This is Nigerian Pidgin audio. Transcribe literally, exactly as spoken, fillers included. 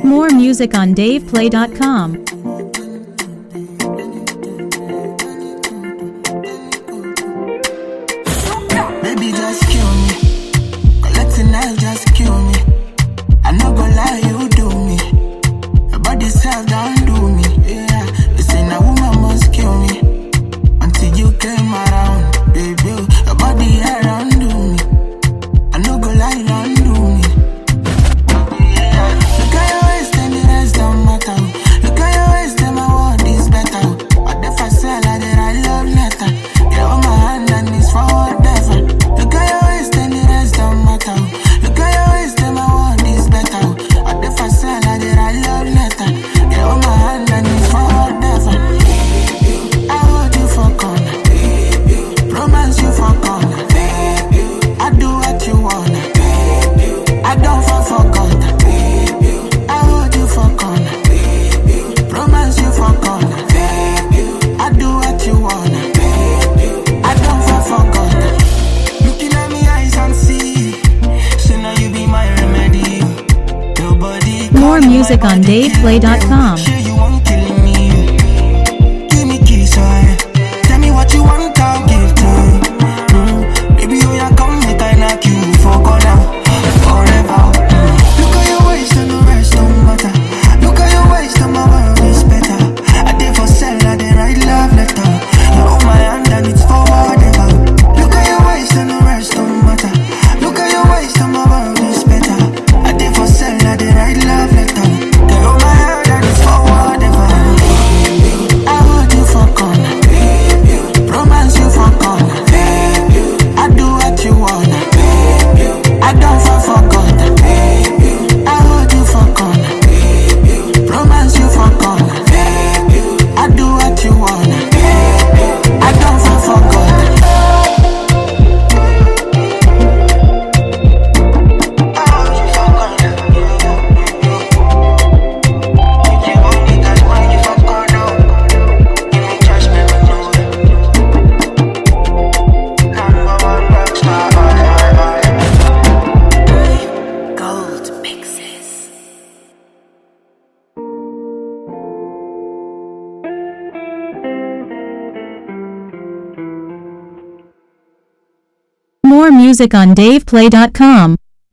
More music on dave play dot com. Baby, just kill me. Collecting knife, just kill me. I no go lie, you do me. Your body self don't do me. Yeah, they say a woman must kill me. Until you came around, baby, your body around do me. I no go lie, don't do me. Yeah. Look at your waist and the rest don't matter. Look at your waist and my world is better. What if I say like that I love letter? Get on my hand and it's for whatever. Look at your waist and the rest don't matter. Look at your waist and my world is better. What if I say like that I love letter? Get on my hand and it's for whatever. I hold you for corner. Romance you for corner. I do what you wanna. I don't fall for corner. I hold you for corner. Romance you for corner. I do what you wanna. I don't fall for corner. Looking at me eyes and see. So now you be my remedy. Nobody. More music on dave play dot com. Sure you won't kill me. Give me kiss, alright. Tell me what you want, I'll give to you. Mm. Baby, oh yeah, come make I knock you for corner forever. Mm. Look at your waist and the rest don't matter. Look at your waist and my world is better. I did for sell, I did write love letter. You hold my hand and it's for whatever. Look at your waist and the rest don't matter. Look at your waist and my world is better. I did for sell, I did write love letter. You hold my hand and it's for whatever. I hold you for corner. Romance you for corner. I do what you wanna. I don't fall for corner. I hold you for corner. Romance you for corner. I do what you wanna. I don't fall for corner. I hold you for corner. If you want me, that's why you for corner. Give me trust me, but no way. Number one rock star. Gold mixes. More music on dave play dot com.